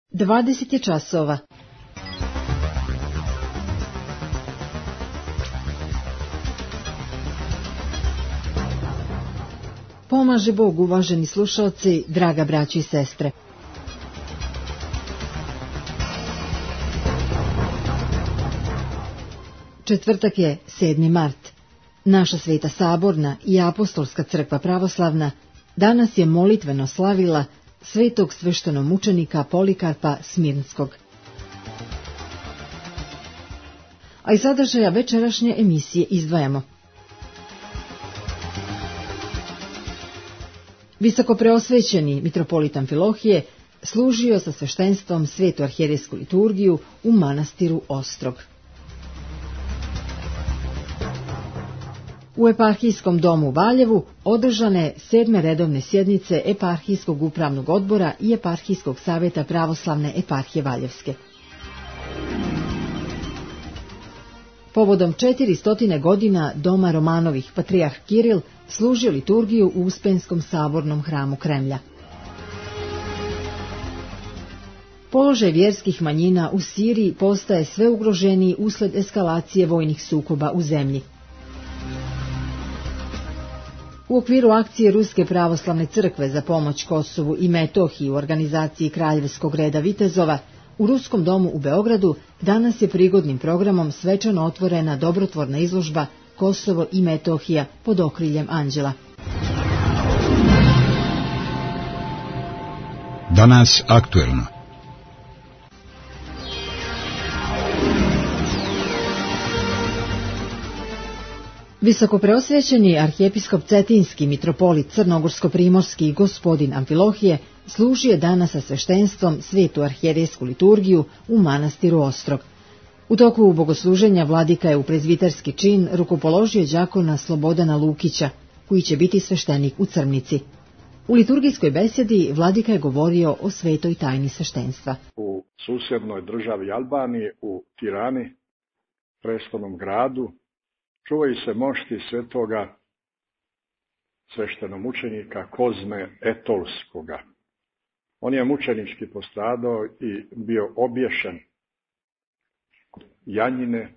20 je časova. Pomaže Bog, uvaženi slušalci, draga braći i sestre. Četvrtak je 7. mart. Naša Sveta Saborna i Apostolska crkva pravoslavna danas je molitveno slavila svetog sveštenomučenika Polikarpa Smirnskog. A iz sadržaja večerašnje emisije izdvajamo: Visokopreosvećeni mitropolit Amfilohije služio sa sveštenstvom svetu arhijerejsku liturgiju u manastiru Ostrog. U eparhijskom domu u Valjevu održane 7. redovne sjednice eparhijskog upravnog odbora i eparhijskog savjeta pravoslavne eparhije Valjevske. Povodom 400 godina doma Romanovih patrijarh Kiril služio liturgiju u Uspenskom sabornom hramu Kremlja. Položaj vjerskih manjina u Siriji postaje sve ugroženiji usled eskalacije vojnih sukoba u zemlji. U okviru akcije Ruske pravoslavne crkve za pomoć Kosovu i Metohiji u organizaciji Kraljevskog reda vitezova, u Ruskom domu u Beogradu danas je prigodnim programom svečano otvorena dobrotvorna izložba Kosovo i Metohija pod okriljem anđela. Danas aktuelno. Visokopreosvećeni arhijepiskop Cetinski mitropolit Crnogorsko-primorski gospodin Amfilohije služio danas sa sveštenstvom svetu arhijerejsku liturgiju u manastiru Ostrog. U toku bogosluženja vladika je u prezbiterski čin rukopoložio đakona Slobodana Lukića, koji će biti sveštenik u Crnici. U liturgijskoj besedi vladika je govorio o svetoj tajni sveštenstva. U susjednoj državi Albaniji, u Tirani, prestolnom gradu, čuvaju se mošti svetoga sveštenomučenika Kozme Etolskoga. On je mučenički postradao i bio obješen Janjine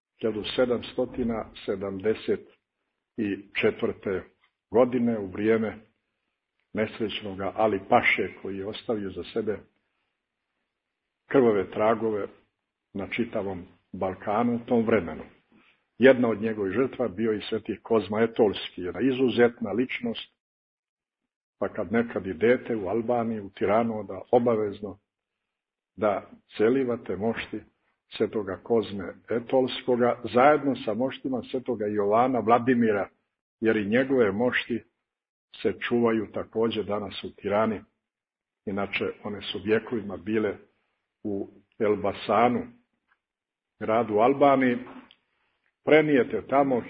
1774. godine u vrijeme nesrećnoga Ali Paše, koji je ostavio za sebe krvave tragove na čitavom Balkanu u tom vremenu. Jedna od njegovih žrtva bio i sveti Kozma Etolski, jedna izuzetna ličnost, pa kad nekad idete u Albaniji, u Tiranu, da obavezno da celivate mošti svetoga Kozme Etolskoga, zajedno sa moštima svetoga Jovana Vladimira, jer i njegove mošti se čuvaju također danas u Tirani. Inače, one su vjekovima bile u Elbasanu, gradu Albaniji, prenijete tamo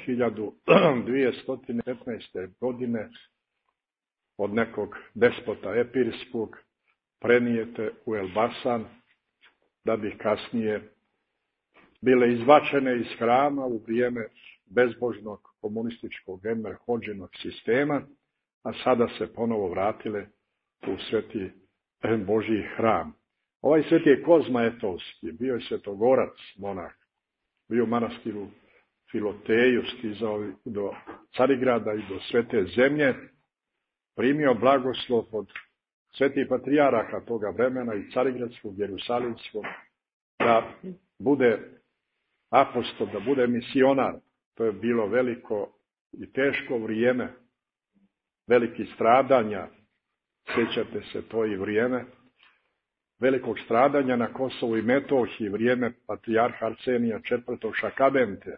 1215. godine od nekog despota epirskog, prenijete u Elbasan, da bi kasnije bile izbačene iz hrama u vrijeme bezbožnog komunističkog Enver Hodžinog sistema, a sada se ponovo vratile u sveti Božji hram. Ovaj sveti Kozma Etolski bio je svetogorac, monah, bio u manastiru Filoteju, stizao do Carigrada i do Svete zemlje, primio blagoslov od svetih patrijaraka toga vremena i Carigradskog, Jerusalimskog, da bude apostol, da bude misionar. To je bilo veliko i teško vrijeme, velikih stradanja, sjećate se to i vrijeme, velikog stradanja na Kosovu i Metohiji, vrijeme patrijarha Arsenija IV. Šakabente,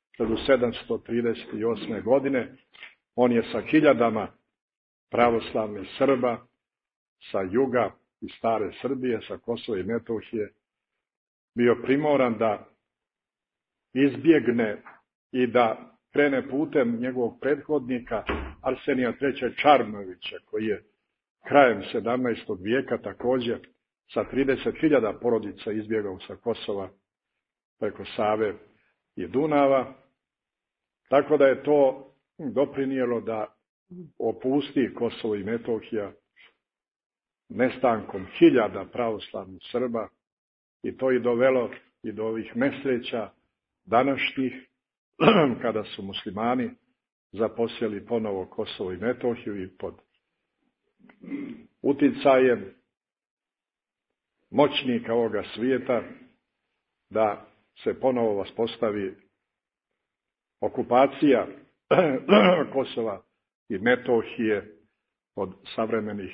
1738. godine. On je sa hiljadama pravoslavnih Srba sa juga i stare Srbije, sa Kosova i Metohije, bio primoran da izbjegne i da krene putem njegovog prethodnika Arsenija III. Čarnovića, koji je krajem 17. vijeka također sa 30.000 porodica izbjegao sa Kosova preko Save i Dunava, tako da je to doprinijelo da opusti Kosovo i Metohija nestankom hiljada pravoslavnih Srba i to i dovelo i do ovih nesreća današnjih kada su muslimani zaposjeli ponovo Kosovo i Metohiju i pod uticajem moćnika ovoga svijeta da se ponovo vaspostavi okupacija Kosova i Metohije od savremenih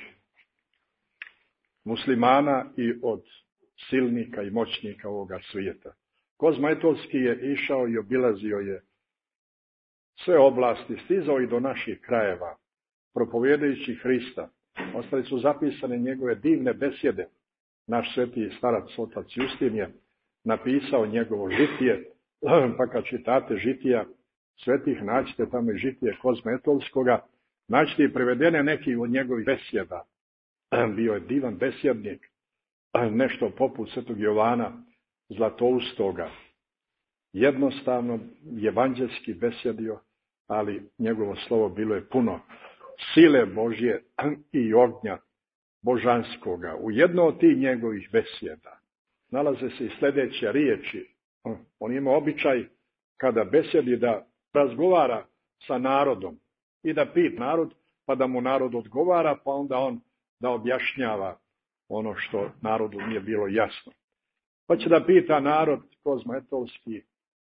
muslimana i od silnika i moćnika ovoga svijeta. Kozma Etolski je išao i obilazio je sve oblasti, stizao i do naših krajeva, propovijedajući Hrista. Ostali su zapisane njegove divne besjede. Naš sveti starac otac Justin je napisao njegovo žitije, pa kad čitate žitija svetih, naćete tamo i žitije Kozme Etolskoga, naćete i prevedene neki od njegovih besjeda. Bio je divan besjednik, nešto poput svetog Jovana Zlatoustoga. Jednostavno evanđelski besjedio, ali njegovo slovo bilo je puno sile Božje i ognja božanskoga. U jedno od tih njegovih besjeda nalaze se i sljedeće riječi. On ima običaj kada besjedi da razgovara sa narodom i da pita narod, pa da mu narod odgovara, pa onda on da objašnjava ono što narodu nije bilo jasno. Pa će da pita narod, Kozma Etolski,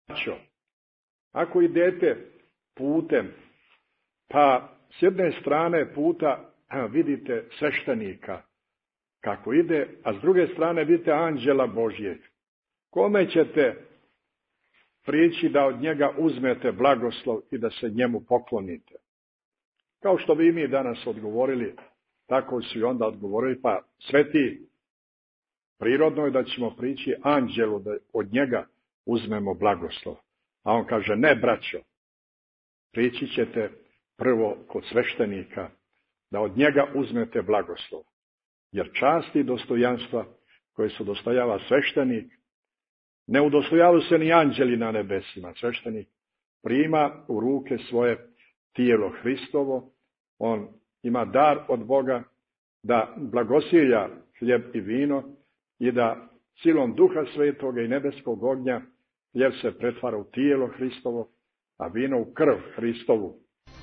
ako idete putem, pa s jedne strane puta vidite sveštenika kako ide, a s druge strane vidite anđela Božjeg. Kome ćete prići da od njega uzmete blagoslov i da se njemu poklonite? Kao što bi mi danas odgovorili, tako su i onda odgovorili, pa sveti, prirodno je da ćemo prići anđelu da od njega uzmemo blagoslov. A on kaže, ne braćo, prići ćete prvo kod sveštenika da od njega uzmete blagoslov. Jer časti i dostojanstva koje se dostojava sveštenik, ne udostojavaju se ni anđeli na nebesima. Sveštenik prima u ruke svoje tijelo Hristovo, on ima dar od Boga da blagosilja hljeb i vino i da silom Duha Svetoga i nebeskog ognja hljeb se pretvara u tijelo Hristovo, a vino u krv Hristovu.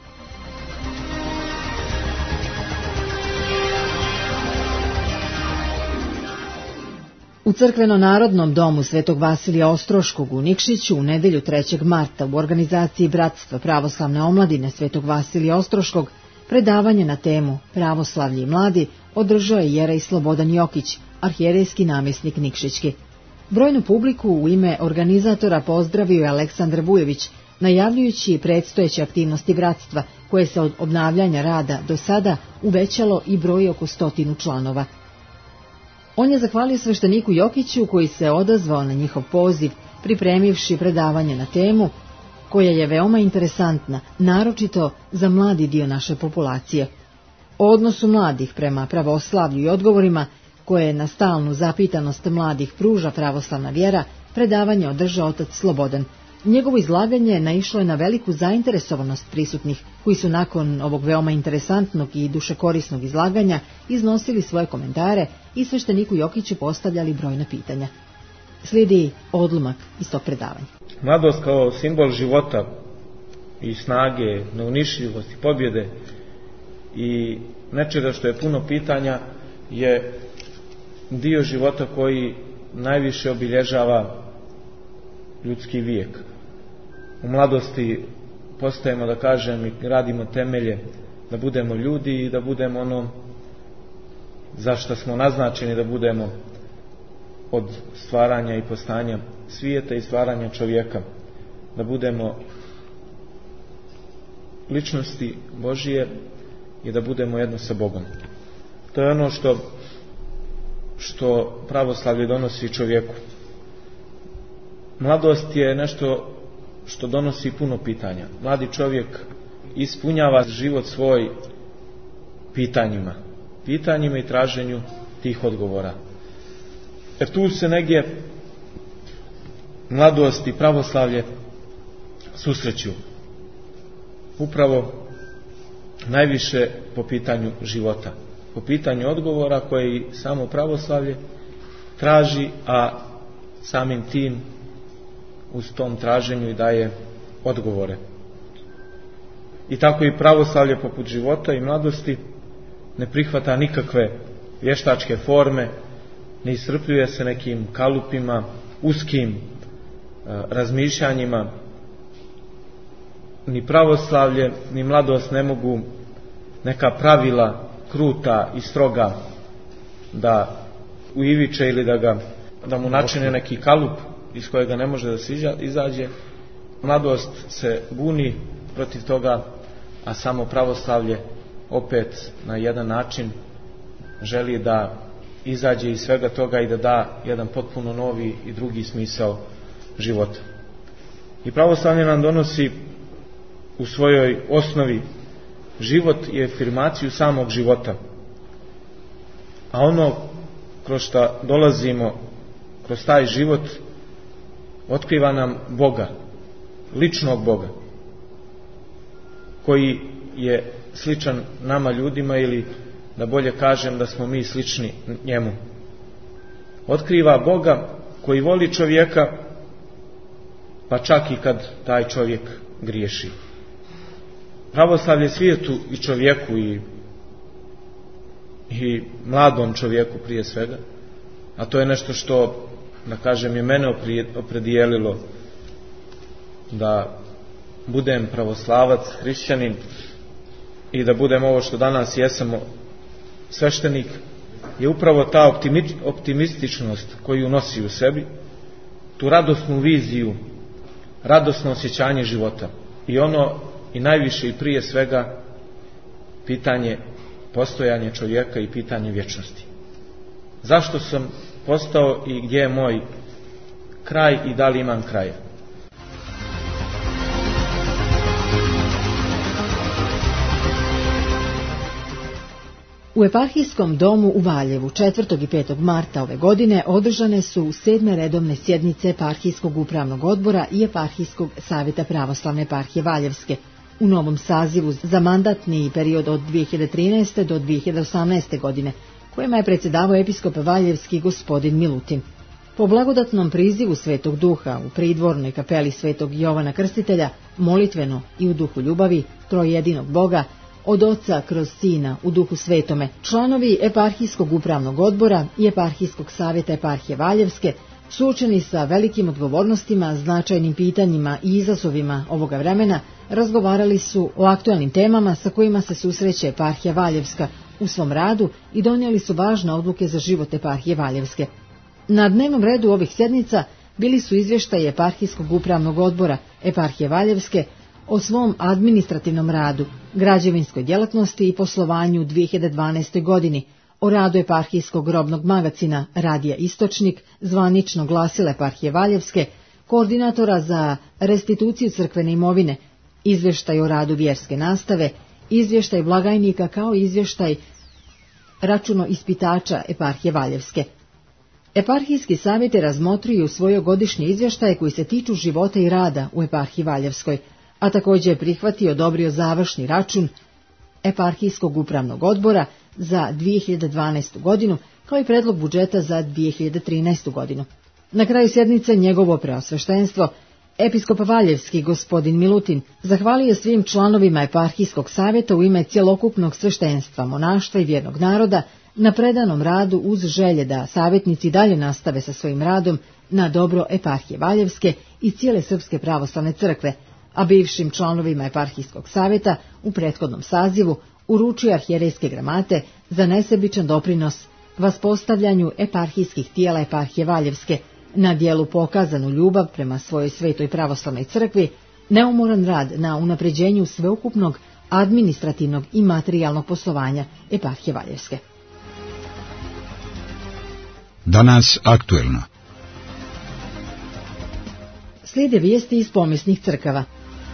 U Crkveno-narodnom domu Svetog Vasilija Ostroškog u Nikšiću u nedjelju 3. marta u organizaciji Bratstva pravoslavne omladine Svetog Vasilija Ostroškog predavanje na temu Pravoslavlje i mladi održao je jerej Slobodan Jokić, arhijerejski namjesnik Nikšićki. Brojnu publiku u ime organizatora pozdravio je Aleksandar Vujević, najavljujući predstojeće aktivnosti bratstva, koje se od obnavljanja rada do sada uvećalo i broji oko 100 članova. On je zahvalio svešteniku Jokiću koji se odazvao na njihov poziv, pripremivši predavanje na temu koja je veoma interesantna, naročito za mladi dio naše populacije. O odnosu mladih prema pravoslavlju i odgovorima koje na stalnu zapitanost mladih pruža pravoslavna vjera, predavanje održao otac Slobodan. Njegovo izlaganje naišlo je na veliku zainteresovanost prisutnih, koji su nakon ovog veoma interesantnog i dušekorisnog izlaganja iznosili svoje komentare i svešteniku Jokiću postavljali brojna pitanja. Slijedi odlomak iz tog predavanja. Mladost kao simbol života i snage, neunišljivosti, pobjede i nečega što je puno pitanja je dio života koji najviše obilježava ljudski vijek. U mladosti postajemo, da kažem, i radimo temelje da budemo ljudi i da budemo ono za što smo naznačeni da budemo od stvaranja i postanja svijeta i stvaranja čovjeka, da budemo ličnosti Božije i da budemo jedno sa Bogom. To je ono što pravoslavlje donosi čovjeku. Mladost je nešto što donosi puno pitanja. Mladi čovjek ispunjava život svoj pitanjima i traženju tih odgovora. Jer tu se negdje mladost i pravoslavlje susreću. Upravo najviše po pitanju života. po pitanju odgovora koji samo pravoslavlje traži, a samim tim uz tom traženju i daje odgovore. I tako i pravoslavlje poput života i mladosti ne prihvata nikakve vještačke forme, ne iscrpljuje se nekim kalupima, uskim razmišljanjima. Ni pravoslavlje ni mladost ne mogu neka pravila kruta i stroga da uiviče ili da mu načine neki kalup iz kojega ne može da se izađe. Mladost se buni protiv toga, a samo pravoslavlje opet na jedan način želi da izađe iz svega toga i da da jedan potpuno novi i drugi smisao života. I pravoslavlje nam donosi u svojoj osnovi život i afirmaciju samog života. A ono kroz što dolazimo, kroz taj život, otkriva nam Boga, ličnog Boga, koji je sličan nama ljudima, ili da bolje kažem da smo mi slični njemu. Otkriva Boga koji voli čovjeka, pa čak i kad taj čovjek griješi. Pravoslavlje svijetu i čovjeku i mladom čovjeku prije svega, a to je nešto što, da kažem, je mene opredijelilo da budem pravoslavac, hrišćanin i da budem ovo što danas jesam, sveštenik, je upravo ta optimističnost koju nosi u sebi, tu radosnu viziju, radosno osjećanje života i ono i najviše i prije svega pitanje postojanja čovjeka i pitanje vječnosti. Zašto sam postao i gdje je moj kraj i da li imam kraja? U eparhijskom domu u Valjevu 4. i 5. marta ove godine održane su 7. redovne sjednice eparhijskog upravnog odbora i eparhijskog savjeta pravoslavne eparhije Valjevske u novom sazivu za mandatni period od 2013. do 2018. godine, kojima je predsjedavao episkop Valjevski gospodin Milutin. Po blagodatnom prizivu Svetog Duha u pridvornoj kapeli Svetog Jovana Krstitelja, molitveno i u duhu ljubavi trojedinog Boga, od Oca kroz Sina u duhu svetome, članovi eparhijskog upravnog odbora i eparhijskog savjeta eparhije Valjevske, suočeni sa velikim odgovornostima, značajnim pitanjima i izazovima ovoga vremena, razgovarali su o aktualnim temama sa kojima se susreće eparhija Valjevska u svom radu i donijeli su važne odluke za život eparhije Valjevske. Na dnevnom redu ovih sjednica bili su izvještaji eparhijskog upravnog odbora eparhije Valjevske o svom administrativnom radu, građevinskoj djelatnosti i poslovanju u 2012. godini, o radu eparhijskog robnog magacina Radija Istočnik, zvanično glasila eparhije Valjevske, koordinatora za restituciju crkvene imovine, izvještaj o radu vjerske nastave, izvještaj blagajnika kao izvještaj računoispitača eparhije Valjevske. Eparhijski savjet je razmotrio u svojoj godišnje izvještaje koji se tiču života i rada u eparhiji Valjevskoj, a također je prihvatio i odobrio završni račun eparhijskog upravnog odbora za 2012. godinu, kao i predlog budžeta za 2013. godinu. Na kraju sjednice njegovo preosveštenstvo, episkop Valjevski gospodin Milutin, zahvalio svim članovima eparhijskog savjeta u ime cjelokupnog sveštenstva, monaštva i vjernog naroda na predanom radu uz želje da savjetnici dalje nastave sa svojim radom na dobro eparhije Valjevske i cijele Srpske pravoslavne crkve, a bivšim članovima eparhijskog savjeta u prethodnom sazivu uručio arhijerejske gramate za nesebičan doprinos vaspostavljanju eparhijskih tijela eparhije Valjevske, na dijelu pokazanu ljubav prema svojoj svetoj pravoslavnoj crkvi, neumoran rad na unapređenju sveukupnog administrativnog i materijalnog poslovanja eparhije Valjevske. Danas aktuelno. Slijede vijesti iz pomisnih crkava.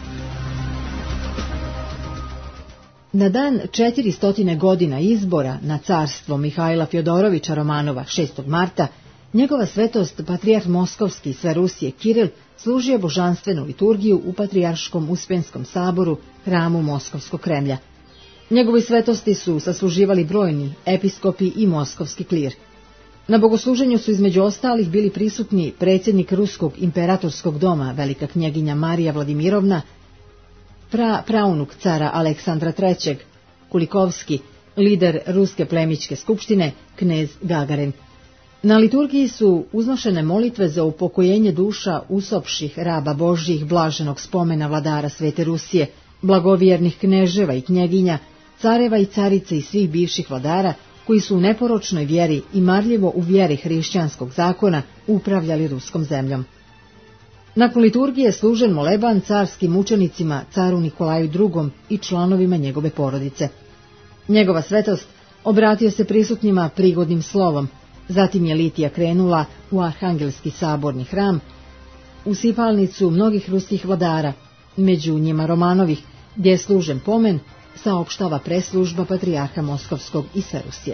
Na dan 400 godina izbora na carstvo Mihajla Fjodorovića Romanova 6. marta, njegova svetost patrijarh Moskovski sve Rusije Kiril služio božanstvenu liturgiju u Patrijarškom Uspenskom saboru, hramu Moskovskog Kremlja. Njegovi svetosti su sasluživali brojni episkopi i moskovski klir. Na bogosluženju su između ostalih bili prisutni predsjednik Ruskog imperatorskog doma, velika knjeginja Marija Vladimirovna, praunuk cara Aleksandra III, Kulikovski, lider Ruske plemićke skupštine, knez Gagarin. Na liturgiji su uznošene molitve za upokojenje duša usopših raba Božjih blaženog spomena vladara Svete Rusije, blagovjernih kneževa i knjeginja, careva i carice i svih bivših vladara koji su u neporočnoj vjeri i marljivo u vjeri hrišćanskog zakona upravljali ruskom zemljom. Nakon liturgije služen moleban carskim mučenicima, caru Nikolaju II i članovima njegove porodice. Njegova svetost obratio se prisutnima prigodnim slovom, zatim je litija krenula u Arhangelski saborni hram, u sipalnicu mnogih ruskih vladara, među njima Romanovih, gdje je služen pomen, saopštava preslužba patrijarha Moskovskog i sve Rusije.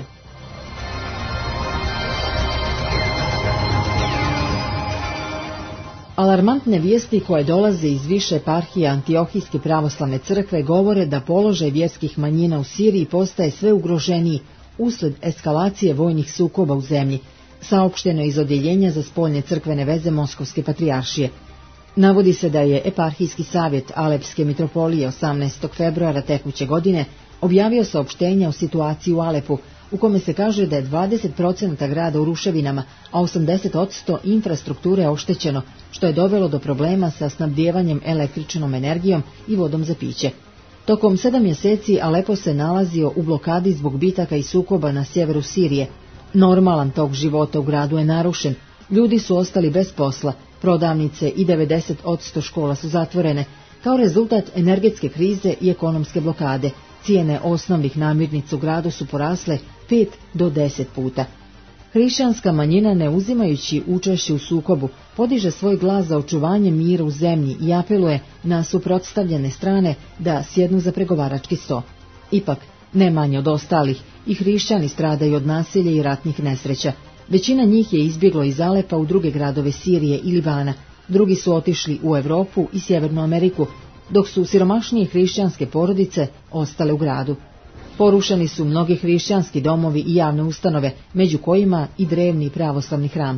Alarmantne vijesti koje dolaze iz više eparhija Antiohijske pravoslavne crkve govore da položaj vjerskih manjina u Siriji postaje sve ugroženiji usled eskalacije vojnih sukoba u zemlji, saopšteno iz odjeljenja za spoljne crkvene veze Moskovske patrijaršije. Navodi se da je eparhijski savjet Alepske mitropolije 18. februara tekuće godine objavio saopštenje o situaciji u Alepu, u kome se kaže da je 20% grada u ruševinama, a 80% infrastrukture oštećeno, što je dovelo do problema sa snabdijevanjem električnom energijom i vodom za piće. Tokom 7 mjeseci Alepo se nalazio u blokadi zbog bitaka i sukoba na sjeveru Sirije. Normalan tok života u gradu je narušen, ljudi su ostali bez posla, prodavnice i 90% škola su zatvorene. Kao rezultat energetske krize i ekonomske blokade, cijene osnovnih namirnica u gradu su porasle 5 do 10 puta. Hrišćanska manjina, ne uzimajući učešće u sukobu, podiže svoj glas za očuvanje mira u zemlji i apeluje na suprotstavljene strane da sjednu za pregovarački sto. Ipak, ne manje od ostalih, i hrišćani stradaju od nasilja i ratnih nesreća. Većina njih je izbjeglo iz Alepa u druge gradove Sirije i Libana, drugi su otišli u Europu i Sjevernu Ameriku, dok su siromašnije hrišćanske porodice ostale u gradu. Porušeni su mnogi hrišćanski domovi i javne ustanove, među kojima i drevni pravoslavni hram.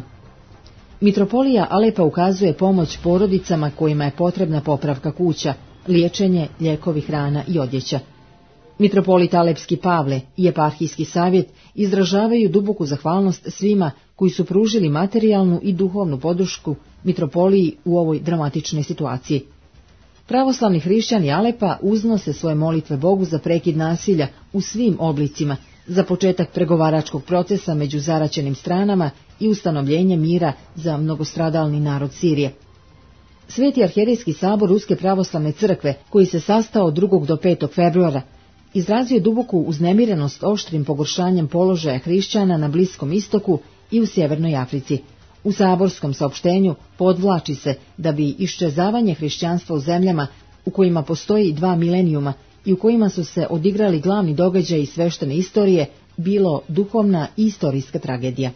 Mitropolija Alepa ukazuje pomoć porodicama kojima je potrebna popravka kuća, liječenje, lijekovi, hrana i odjeća. Mitropolit Alepski Pavle i eparhijski savjet izražavaju duboku zahvalnost svima koji su pružili materijalnu i duhovnu podršku mitropoliji u ovoj dramatičnoj situaciji. Pravoslavni hrišćani Alepa uznose svoje molitve Bogu za prekid nasilja u svim oblicima, za početak pregovaračkog procesa među zaraćenim stranama i ustanovljenje mira za mnogostradalni narod Sirije. Sveti arhijerejski sabor Ruske pravoslavne crkve, koji se sastao od 2. do 5. februara, izrazio duboku uznemirenost oštrim pogoršanjem položaja hrišćana na Bliskom istoku i u Sjevernoj Africi. U saborskom saopštenju podvlači se da bi iščezavanje hrišćanstva u zemljama u kojima postoji 2 milenijuma i u kojima su se odigrali glavni događaji sveštene istorije bilo duhovna i istorijska tragedija.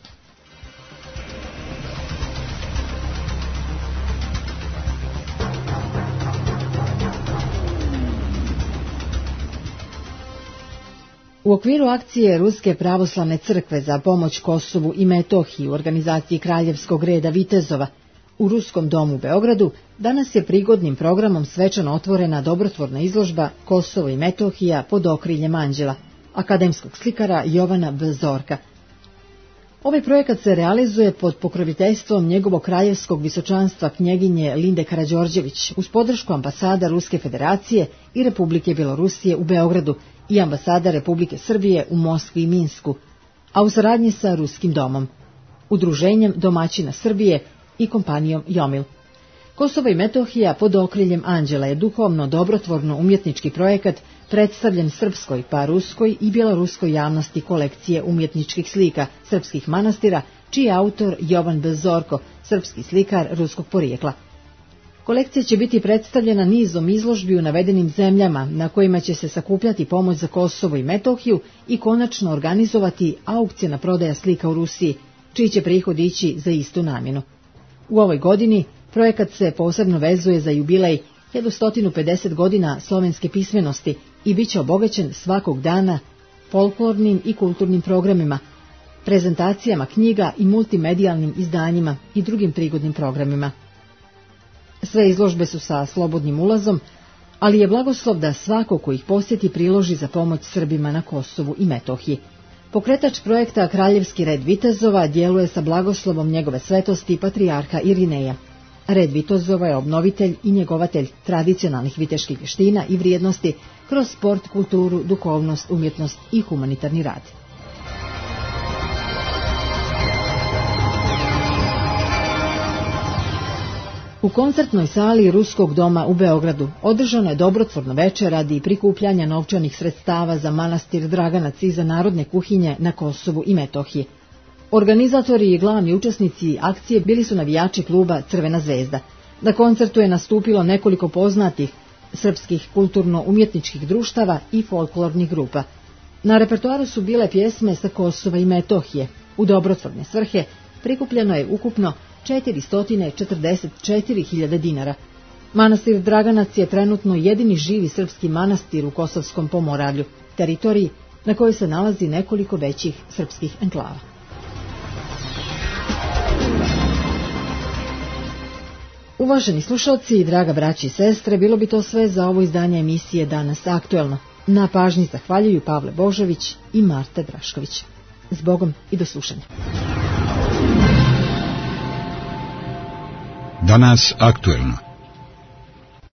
U okviru akcije Ruske pravoslavne crkve za pomoć Kosovu i Metohiji u organizaciji Kraljevskog reda vitezova u Ruskom domu u Beogradu danas je prigodnim programom svečano otvorena dobrotvorna izložba Kosovo i Metohija pod okriljem anđela, akademskog slikara Jovana B. Zorka. Ovaj projekat se realizuje pod pokroviteljstvom njegovog kraljevskog visočanstva knjeginje Linde Karađorđević uz podršku ambasada Ruske federacije i Republike Bjelorusije u Beogradu i ambasada Republike Srbije u Moskvi i Minsku, a u saradnji sa Ruskim domom, Udruženjem domaćina Srbije i kompanijom Jomil. Kosovo i Metohija pod okriljem anđela je duhovno dobrotvorno umjetnički projekat predstavljen srpskoj, pa ruskoj i bjeloruskoj javnosti kolekcije umjetničkih slika srpskih manastira, čiji je autor Jovan B. Zorko, srpski slikar ruskog porijekla. Kolekcija će biti predstavljena nizom izložbi u navedenim zemljama na kojima će se sakupljati pomoć za Kosovo i Metohiju i konačno organizovati aukcijna prodaja slika u Rusiji, čiji će prihod ići za istu namjenu. U ovoj godini projekat se posebno vezuje za jubilej 1150 godina slovenske pismenosti i bit će obogaćen svakog dana folklornim i kulturnim programima, prezentacijama knjiga i multimedijalnim izdanjima i drugim prigodnim programima. Sve izložbe su sa slobodnim ulazom, ali je blagoslov da svako ko ih posjeti priloži za pomoć Srbima na Kosovu i Metohiji. Pokretač projekta Kraljevski red vitezova djeluje sa blagoslovom njegove svetosti patrijarha Irineja. Red vitezova je obnovitelj i njegovatelj tradicionalnih viteških vještina i vrijednosti kroz sport, kulturu, duhovnost, umjetnost i humanitarni rad. U koncertnoj sali Ruskog doma u Beogradu održano je dobrotvorno veče radi prikupljanja novčanih sredstava za manastir Draganac i za narodne kuhinje na Kosovu i Metohiji. Organizatori i glavni učesnici akcije bili su navijači kluba Crvena zvezda. Na koncertu je nastupilo nekoliko poznatih srpskih kulturno-umjetničkih društava i folklornih grupa. Na repertoaru su bile pjesme sa Kosova i Metohije. U dobrotvorne svrhe prikupljeno je ukupno 444.000 dinara. Manastir Draganac je trenutno jedini živi srpski manastir u Kosovskom pomoravlju, teritoriji na kojoj se nalazi nekoliko većih srpskih enklava. Uvaženi slušalci, draga braći i sestre, bilo bi to sve za ovo izdanje emisije Danas aktuelno. Na pažnji zahvaljuju Pavle Božović i Marta Drašković. Zbogom i do slušanja. Danas aktuelno.